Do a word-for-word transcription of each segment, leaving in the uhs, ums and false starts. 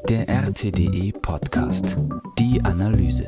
Der R T D E-Podcast. Die Analyse.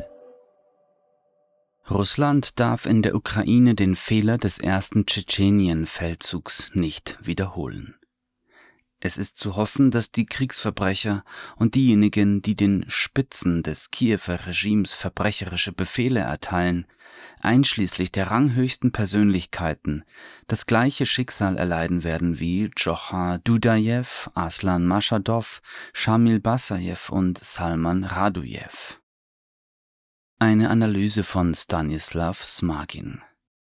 Russland darf in der Ukraine den Fehler des ersten Tschetschenien-Feldzugs nicht wiederholen. Es ist zu hoffen, dass die Kriegsverbrecher und diejenigen, die den Spitzen des Kiewer Regimes verbrecherische Befehle erteilen, einschließlich der ranghöchsten Persönlichkeiten, das gleiche Schicksal erleiden werden wie Dschochar Dudajew, Aslan Maschadow, Schamil Basajew und Salman Radujew. Eine Analyse von Stanislav Smagin.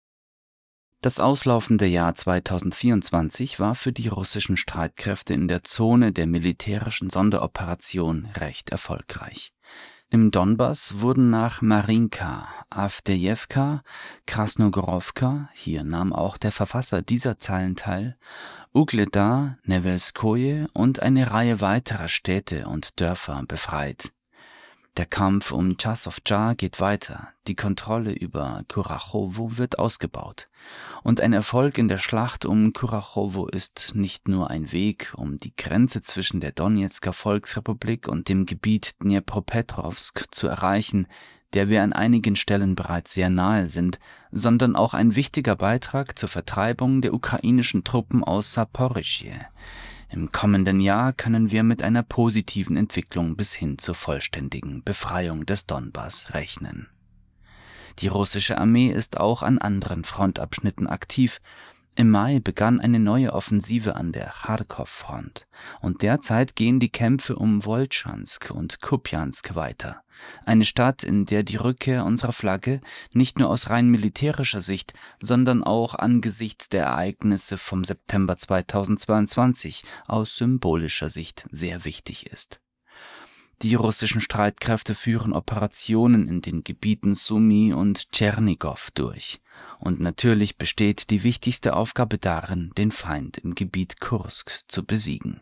Das auslaufende Jahr zweitausendvierundzwanzig war für die russischen Streitkräfte in der Zone der militärischen Sonderoperation recht erfolgreich. Im Donbass wurden nach Marinka, Awdejewka, Krasnogorowka, hier nahm auch der Verfasser dieser Zeilen teil, Ugledar, Nevelskoje und eine Reihe weiterer Städte und Dörfer befreit. Der Kampf um Chasov-Jar geht weiter, die Kontrolle über Kurachowo wird ausgebaut. Und ein Erfolg in der Schlacht um Kurachowo ist nicht nur ein Weg, um die Grenze zwischen der Donezker Volksrepublik und dem Gebiet Dnjepropetrovsk zu erreichen, der wir an einigen Stellen bereits sehr nahe sind, sondern auch ein wichtiger Beitrag zur Vertreibung der ukrainischen Truppen aus Saporischschje. Im kommenden Jahr können wir mit einer positiven Entwicklung bis hin zur vollständigen Befreiung des Donbass rechnen. Die russische Armee ist auch an anderen Frontabschnitten aktiv. Im Mai begann eine neue Offensive an der Charkow-Front und derzeit gehen die Kämpfe um Woltschansk und Kupjansk weiter. Eine Stadt, in der die Rückkehr unserer Flagge nicht nur aus rein militärischer Sicht, sondern auch angesichts der Ereignisse vom September zweitausendzweiundzwanzig aus symbolischer Sicht sehr wichtig ist. Die russischen Streitkräfte führen Operationen in den Gebieten Sumy und Tschernigow durch. Und natürlich besteht die wichtigste Aufgabe darin, den Feind im Gebiet Kursk zu besiegen.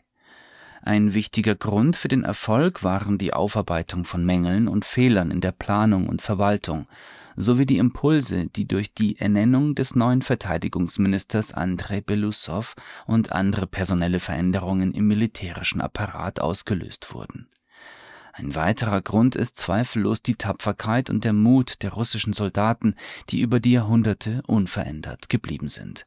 Ein wichtiger Grund für den Erfolg waren die Aufarbeitung von Mängeln und Fehlern in der Planung und Verwaltung, sowie die Impulse, die durch die Ernennung des neuen Verteidigungsministers Andrei Beloussow und andere personelle Veränderungen im militärischen Apparat ausgelöst wurden. Ein weiterer Grund ist zweifellos die Tapferkeit und der Mut der russischen Soldaten, die über die Jahrhunderte unverändert geblieben sind.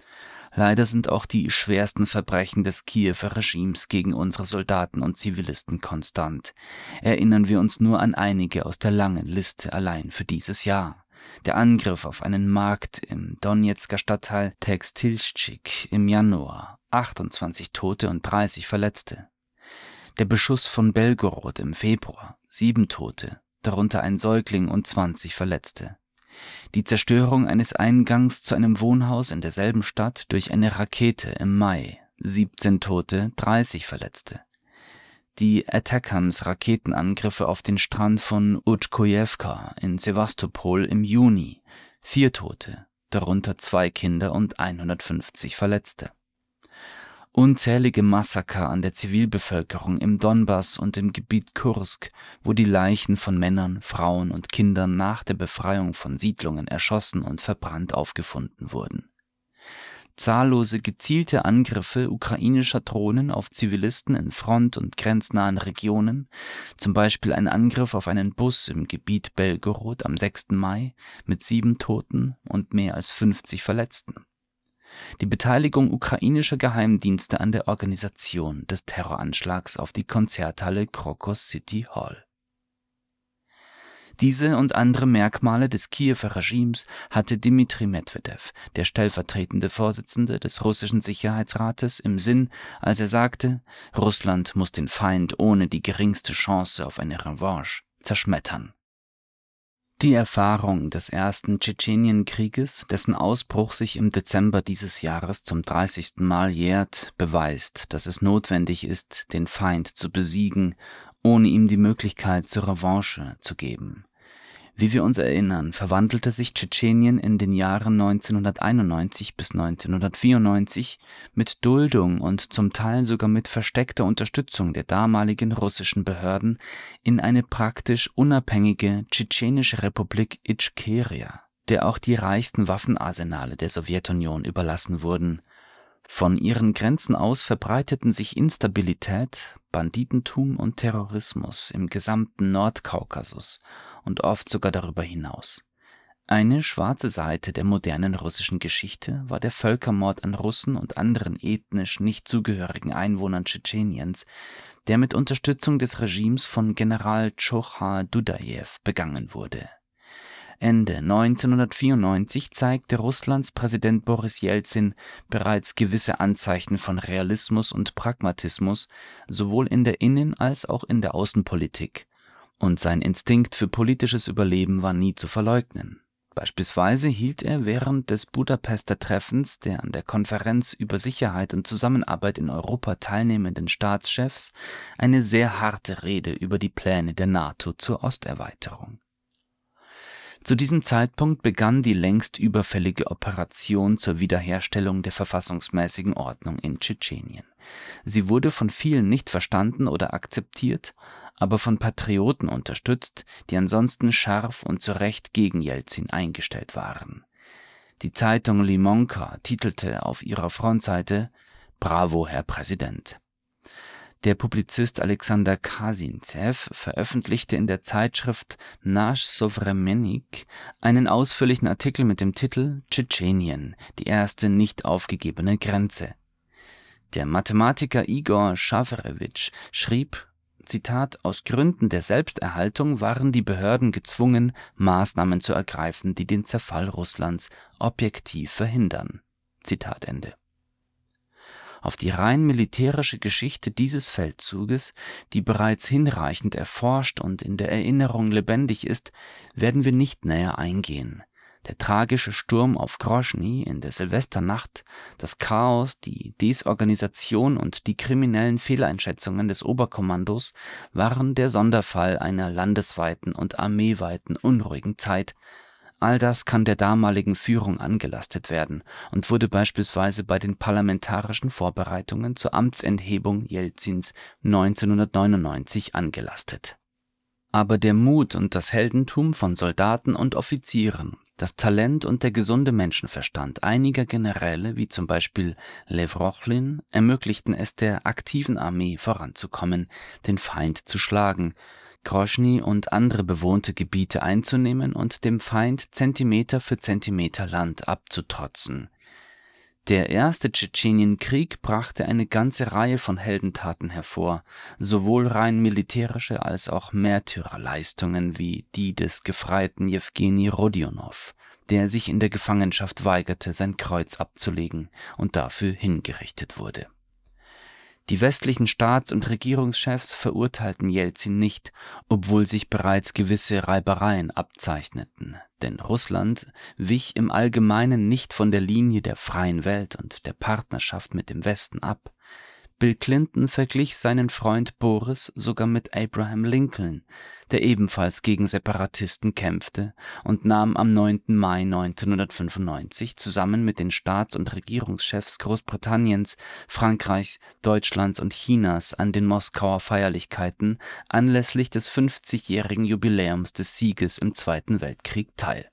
Leider sind auch die schwersten Verbrechen des Kiewer Regimes gegen unsere Soldaten und Zivilisten konstant. Erinnern wir uns nur an einige aus der langen Liste allein für dieses Jahr. Der Angriff auf einen Markt im Donezker Stadtteil Tekstilschik im Januar, achtundzwanzig Tote und dreißig Verletzte. Der Beschuss von Belgorod im Februar, sieben Tote, darunter ein Säugling und zwanzig Verletzte. Die Zerstörung eines Eingangs zu einem Wohnhaus in derselben Stadt durch eine Rakete im Mai, siebzehn Tote, dreißig Verletzte. Die Attackams-Raketenangriffe auf den Strand von Utkojewka in Sewastopol im Juni, vier Tote, darunter zwei Kinder und hundertfünfzig Verletzte. Unzählige Massaker an der Zivilbevölkerung im Donbass und im Gebiet Kursk, wo die Leichen von Männern, Frauen und Kindern nach der Befreiung von Siedlungen erschossen und verbrannt aufgefunden wurden. Zahllose gezielte Angriffe ukrainischer Drohnen auf Zivilisten in front- und grenznahen Regionen, zum Beispiel ein Angriff auf einen Bus im Gebiet Belgorod am sechsten Mai mit sieben Toten und mehr als fünfzig Verletzten. Die Beteiligung ukrainischer Geheimdienste an der Organisation des Terroranschlags auf die Konzerthalle Crocus City Hall. Diese und andere Merkmale des Kiewer Regimes hatte Dmitri Medwedew, der stellvertretende Vorsitzende des russischen Sicherheitsrates, im Sinn, als er sagte, Russland muss den Feind ohne die geringste Chance auf eine Revanche zerschmettern. Die Erfahrung des ersten Tschetschenienkrieges, dessen Ausbruch sich im Dezember dieses Jahres zum dreißigsten Mal jährt, beweist, dass es notwendig ist, den Feind zu besiegen, ohne ihm die Möglichkeit zur Revanche zu geben. Wie wir uns erinnern, verwandelte sich Tschetschenien in den Jahren neunzehnhunderteinundneunzig bis neunzehnhundertvierundneunzig mit Duldung und zum Teil sogar mit versteckter Unterstützung der damaligen russischen Behörden in eine praktisch unabhängige tschetschenische Republik Ichkeria, der auch die reichsten Waffenarsenale der Sowjetunion überlassen wurden. Von ihren Grenzen aus verbreiteten sich Instabilität, Banditentum und Terrorismus im gesamten Nordkaukasus und oft sogar darüber hinaus. Eine schwarze Seite der modernen russischen Geschichte war der Völkermord an Russen und anderen ethnisch nicht zugehörigen Einwohnern Tschetscheniens, der mit Unterstützung des Regimes von General Dschochar Dudajew begangen wurde. Ende neunzehnhundertvierundneunzig zeigte Russlands Präsident Boris Jelzin bereits gewisse Anzeichen von Realismus und Pragmatismus, sowohl in der Innen- als auch in der Außenpolitik, und sein Instinkt für politisches Überleben war nie zu verleugnen. Beispielsweise hielt er während des Budapester Treffens der an der Konferenz über Sicherheit und Zusammenarbeit in Europa teilnehmenden Staatschefs eine sehr harte Rede über die Pläne der NATO zur Osterweiterung. Zu diesem Zeitpunkt begann die längst überfällige Operation zur Wiederherstellung der verfassungsmäßigen Ordnung in Tschetschenien. Sie wurde von vielen nicht verstanden oder akzeptiert, aber von Patrioten unterstützt, die ansonsten scharf und zu Recht gegen Jelzin eingestellt waren. Die Zeitung Limonka titelte auf ihrer Frontseite »Bravo, Herr Präsident«. Der Publizist Alexander Kasintsev veröffentlichte in der Zeitschrift Nash Sowremennik einen ausführlichen Artikel mit dem Titel »Tschetschenien, die erste nicht aufgegebene Grenze«. Der Mathematiker Igor Schaferewitsch schrieb, Zitat, aus Gründen der Selbsterhaltung waren die Behörden gezwungen, Maßnahmen zu ergreifen, die den Zerfall Russlands objektiv verhindern. Zitat Ende. Auf die rein militärische Geschichte dieses Feldzuges, die bereits hinreichend erforscht und in der Erinnerung lebendig ist, werden wir nicht näher eingehen. Der tragische Sturm auf Groschny in der Silvesternacht, das Chaos, die Desorganisation und die kriminellen Fehleinschätzungen des Oberkommandos waren der Sonderfall einer landesweiten und armeeweiten unruhigen Zeit. All das kann der damaligen Führung angelastet werden und wurde beispielsweise bei den parlamentarischen Vorbereitungen zur Amtsenthebung Jelzins neunzehnhundertneunundneunzig angelastet. Aber der Mut und das Heldentum von Soldaten und Offizieren, das Talent und der gesunde Menschenverstand einiger Generäle, wie zum Beispiel Lew Rochlin, ermöglichten es der aktiven Armee voranzukommen, den Feind zu schlagen, Groschny und andere bewohnte Gebiete einzunehmen und dem Feind Zentimeter für Zentimeter Land abzutrotzen. Der erste Tschetschenienkrieg brachte eine ganze Reihe von Heldentaten hervor, sowohl rein militärische als auch Märtyrerleistungen wie die des Gefreiten Jewgeni Rodionow, der sich in der Gefangenschaft weigerte, sein Kreuz abzulegen und dafür hingerichtet wurde. Die westlichen Staats- und Regierungschefs verurteilten Jelzin nicht, obwohl sich bereits gewisse Reibereien abzeichneten, denn Russland wich im Allgemeinen nicht von der Linie der freien Welt und der Partnerschaft mit dem Westen ab. Bill Clinton verglich seinen Freund Boris sogar mit Abraham Lincoln, der ebenfalls gegen Separatisten kämpfte und nahm am neunten Mai neunzehnhundertfünfundneunzig zusammen mit den Staats- und Regierungschefs Großbritanniens, Frankreichs, Deutschlands und Chinas an den Moskauer Feierlichkeiten anlässlich des fünfzigjährigen Jubiläums des Sieges im Zweiten Weltkrieg teil.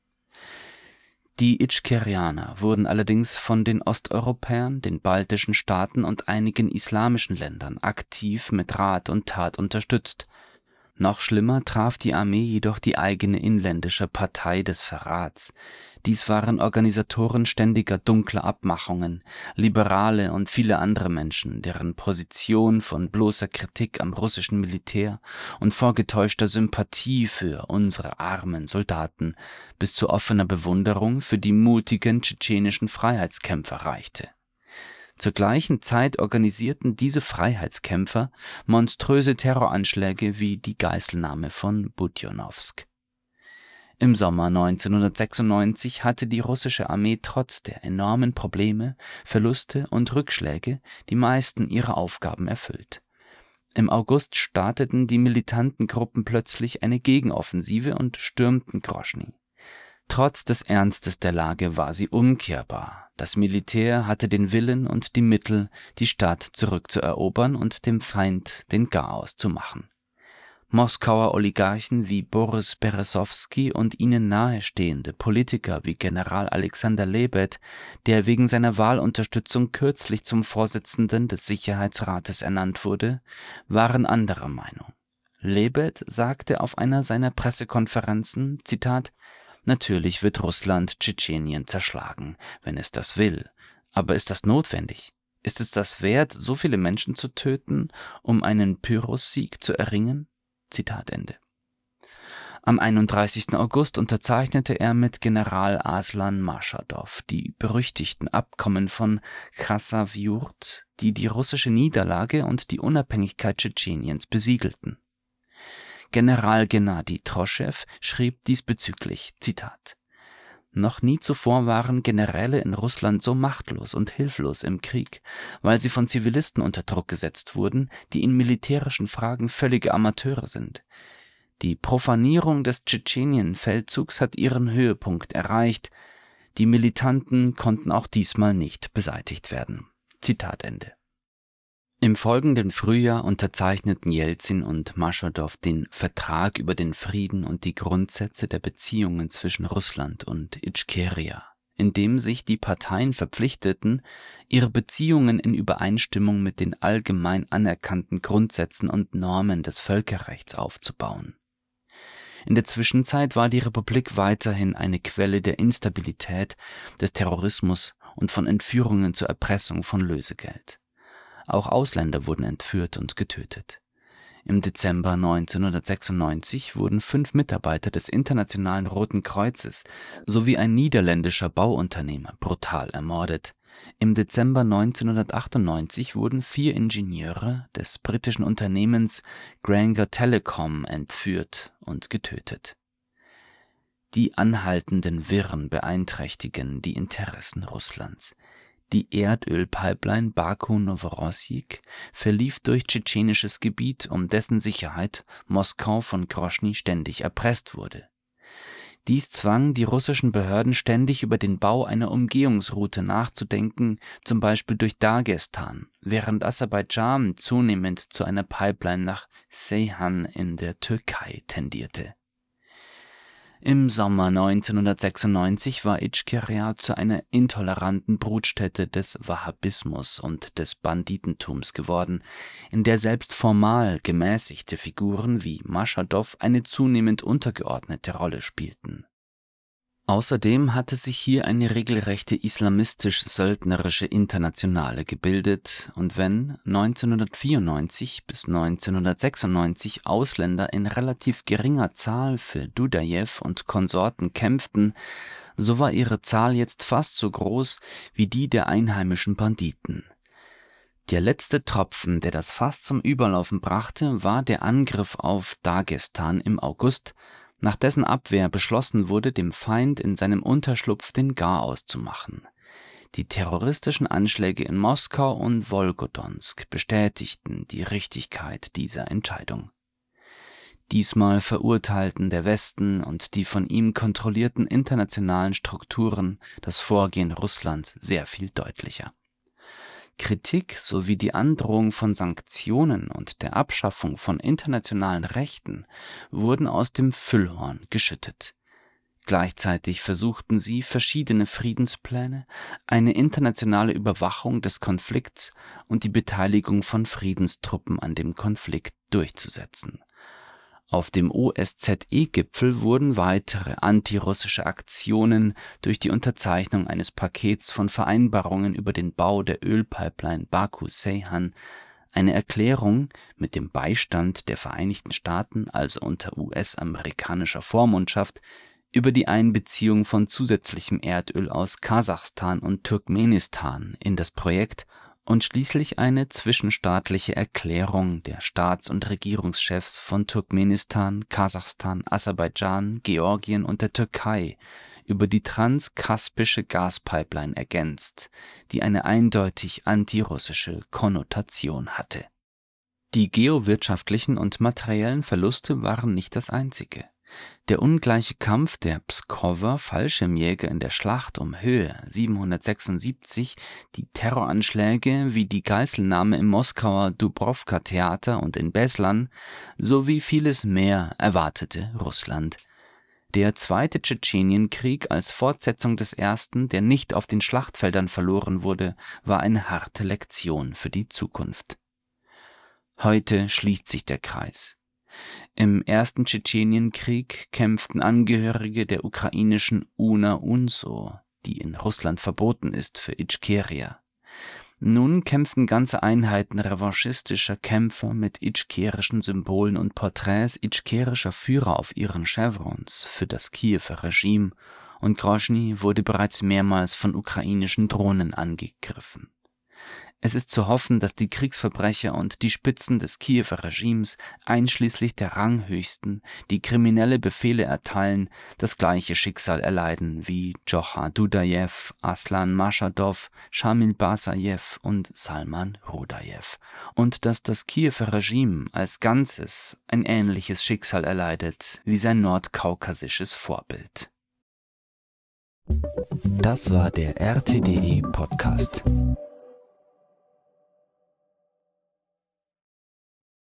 Die Itschkerianer wurden allerdings von den Osteuropäern, den baltischen Staaten und einigen islamischen Ländern aktiv mit Rat und Tat unterstützt. Noch schlimmer traf die Armee jedoch die eigene inländische Partei des Verrats. Dies waren Organisatoren ständiger dunkler Abmachungen, Liberale und viele andere Menschen, deren Position von bloßer Kritik am russischen Militär und vorgetäuschter Sympathie für unsere armen Soldaten bis zu offener Bewunderung für die mutigen tschetschenischen Freiheitskämpfer reichte. Zur gleichen Zeit organisierten diese Freiheitskämpfer monströse Terroranschläge wie die Geiselnahme von Budjonowsk. Im Sommer neunzehnhundertsechsundneunzig hatte die russische Armee trotz der enormen Probleme, Verluste und Rückschläge die meisten ihrer Aufgaben erfüllt. Im August starteten die militanten Gruppen plötzlich eine Gegenoffensive und stürmten Groschny. Trotz des Ernstes der Lage war sie umkehrbar. Das Militär hatte den Willen und die Mittel, die Stadt zurückzuerobern und dem Feind den Garaus zu machen. Moskauer Oligarchen wie Boris Berezowski und ihnen nahestehende Politiker wie General Alexander Lebed, der wegen seiner Wahlunterstützung kürzlich zum Vorsitzenden des Sicherheitsrates ernannt wurde, waren anderer Meinung. Lebed sagte auf einer seiner Pressekonferenzen, Zitat, »Natürlich wird Russland Tschetschenien zerschlagen, wenn es das will. Aber ist das notwendig? Ist es das wert, so viele Menschen zu töten, um einen Pyrrhussieg zu erringen?« Zitat Ende. Am einunddreißigsten August unterzeichnete er mit General Aslan Maschadow die berüchtigten Abkommen von Chassavyurt, die die russische Niederlage und die Unabhängigkeit Tschetscheniens besiegelten. General Gennadi Troschew schrieb diesbezüglich, Zitat, »Noch nie zuvor waren Generäle in Russland so machtlos und hilflos im Krieg, weil sie von Zivilisten unter Druck gesetzt wurden, die in militärischen Fragen völlige Amateure sind. Die Profanierung des Tschetschenien-Feldzugs hat ihren Höhepunkt erreicht. Die Militanten konnten auch diesmal nicht beseitigt werden.« Zitat Ende. Im folgenden Frühjahr unterzeichneten Jelzin und Maschadow den Vertrag über den Frieden und die Grundsätze der Beziehungen zwischen Russland und Ichkeria, in dem sich die Parteien verpflichteten, ihre Beziehungen in Übereinstimmung mit den allgemein anerkannten Grundsätzen und Normen des Völkerrechts aufzubauen. In der Zwischenzeit war die Republik weiterhin eine Quelle der Instabilität, des Terrorismus und von Entführungen zur Erpressung von Lösegeld. Auch Ausländer wurden entführt und getötet. Im Dezember neunzehnhundertsechsundneunzig wurden fünf Mitarbeiter des Internationalen Roten Kreuzes sowie ein niederländischer Bauunternehmer brutal ermordet. Im Dezember neunzehnhundertachtundneunzig wurden vier Ingenieure des britischen Unternehmens Granger Telecom entführt und getötet. Die anhaltenden Wirren beeinträchtigen die Interessen Russlands. Die Erdölpipeline Baku-Noworossijsk verlief durch tschetschenisches Gebiet, um dessen Sicherheit Moskau von Groschny ständig erpresst wurde. Dies zwang die russischen Behörden ständig über den Bau einer Umgehungsroute nachzudenken, zum Beispiel durch Dagestan, während Aserbaidschan zunehmend zu einer Pipeline nach Seyhan in der Türkei tendierte. Im Sommer neunzehnhundertsechsundneunzig war Ichkeria zu einer intoleranten Brutstätte des Wahhabismus und des Banditentums geworden, in der selbst formal gemäßigte Figuren wie Maschadow eine zunehmend untergeordnete Rolle spielten. Außerdem hatte sich hier eine regelrechte islamistisch-söldnerische Internationale gebildet, und wenn neunzehnhundertvierundneunzig bis neunzehnhundertsechsundneunzig Ausländer in relativ geringer Zahl für Dudajew und Konsorten kämpften, so war ihre Zahl jetzt fast so groß wie die der einheimischen Banditen. Der letzte Tropfen, der das Fass zum Überlaufen brachte, war der Angriff auf Dagestan im August, nach dessen Abwehr beschlossen wurde, dem Feind in seinem Unterschlupf den Garaus zu machen. Die terroristischen Anschläge in Moskau und Wolgodonsk bestätigten die Richtigkeit dieser Entscheidung. Diesmal verurteilten der Westen und die von ihm kontrollierten internationalen Strukturen das Vorgehen Russlands sehr viel deutlicher. Kritik sowie die Androhung von Sanktionen und der Abschaffung von internationalen Rechten wurden aus dem Füllhorn geschüttet. Gleichzeitig versuchten sie, verschiedene Friedenspläne, eine internationale Überwachung des Konflikts und die Beteiligung von Friedenstruppen an dem Konflikt durchzusetzen. Auf dem O S Z E-Gipfel wurden weitere antirussische Aktionen durch die Unterzeichnung eines Pakets von Vereinbarungen über den Bau der Ölpipeline Baku-Seyhan, eine Erklärung mit dem Beistand der Vereinigten Staaten, also unter U S-amerikanischer Vormundschaft, über die Einbeziehung von zusätzlichem Erdöl aus Kasachstan und Turkmenistan in das Projekt und schließlich eine zwischenstaatliche Erklärung der Staats- und Regierungschefs von Turkmenistan, Kasachstan, Aserbaidschan, Georgien und der Türkei über die transkaspische Gaspipeline ergänzt, die eine eindeutig antirussische Konnotation hatte. Die geowirtschaftlichen und materiellen Verluste waren nicht das einzige. Der ungleiche Kampf der Pskower Fallschirmjäger in der Schlacht um Höhe siebenhundertsechsundsiebzig, die Terroranschläge wie die Geiselnahme im Moskauer Dubrovka-Theater und in Beslan sowie vieles mehr erwartete Russland. Der Zweite Tschetschenienkrieg als Fortsetzung des ersten, der nicht auf den Schlachtfeldern verloren wurde, war eine harte Lektion für die Zukunft. Heute schließt sich der Kreis. Im ersten Tschetschenienkrieg kämpften Angehörige der ukrainischen Una-Unso, die in Russland verboten ist, für Ichkeria. Nun kämpften ganze Einheiten revanchistischer Kämpfer mit ichkerischen Symbolen und Porträts ichkerischer Führer auf ihren Chevrons für das Kiewer Regime, und Grozny wurde bereits mehrmals von ukrainischen Drohnen angegriffen. Es ist zu hoffen, dass die Kriegsverbrecher und die Spitzen des Kiewer Regimes, einschließlich der Ranghöchsten, die kriminelle Befehle erteilen, das gleiche Schicksal erleiden wie Djokhar Dudajew, Aslan Maschadow, Schamil Basajew und Salman Rudajew, und dass das Kiewer Regime als Ganzes ein ähnliches Schicksal erleidet wie sein nordkaukasisches Vorbild. Das war der R T D E Podcast.